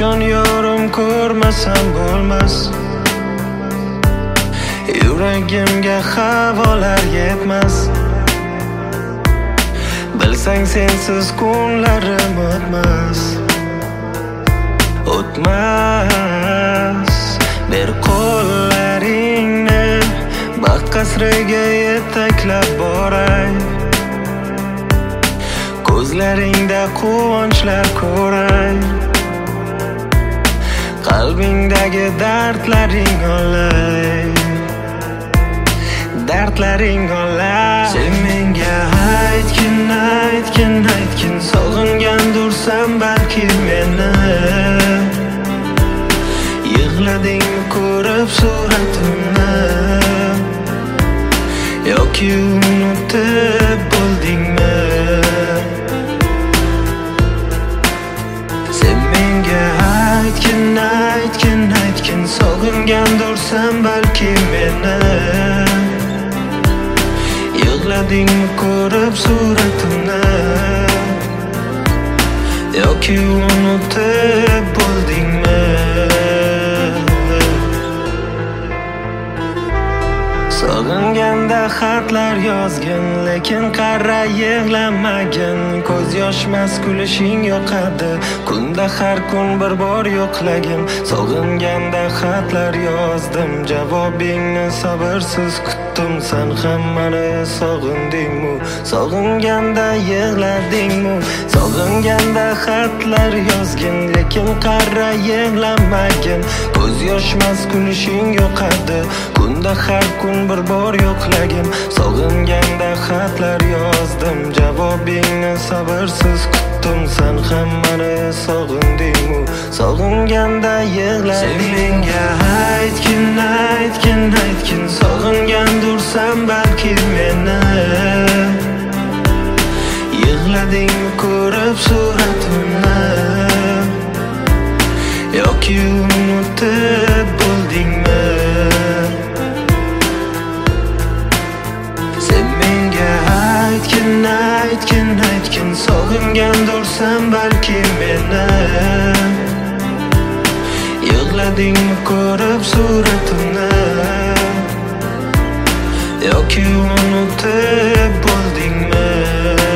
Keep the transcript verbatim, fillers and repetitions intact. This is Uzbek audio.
Qachon yorim ko'rmasam bo'lmas, yuragimga havolar yetmas. Bilsang sensiz kunlarim o'tmas, o'tmas. Ber qo'llaringni baxt qasriga yetaklab boray, ko'zlaringda quvonchlar ko'ray, qalbingdagi dardlaring olay, dardlaring olay. Sen menga aytgin, aytgin, aytgin, sog'ingandursam balki meni. Yig'ladingmi ko'rib suratimni, yoki unutib bo'ldingmi? Sen menga aytgin, aytgin, aytgin, sog'ingandursam balki meni. Yig'ladingmi ko'rib suratimni, yoki unutib bo'ldingmi? Sog'inganda xatlar yozgin, lekin qarra yig'lamagin. Ko'z yoshmas kulishing yoqadi, kunda har kun bir bor yo'qlagin. Sog'inganda xatlar yozdim, javobingni sabrsiz kutdim. Sen ham meni sog'indingmi? Sog'inganda yig'ladingmi? Sog'inganda xatlar yozgin, lekin qarra yig'lamagin. Ko'z yoshmas kulishing yoqadi, kunda har kun bir bor yo'qlagin. Sog'inganda xatlar yozdim, javobingni sabrsiz kutdim. Sen ham meni sog'indingmi? Sog'inganda yig'lading. Sen menga aytgin, aytgin, aytgin, sog'ingandursam balki meni. Yig'ladingmi ko'rib suratimni, yoki unutib bo'ldingmi? Aytgin, aytgin, aytgin, sog'ingandursam balki meni. Yig'ladingmi ko'rib suratimni, yoki unutib bo'ldingmi?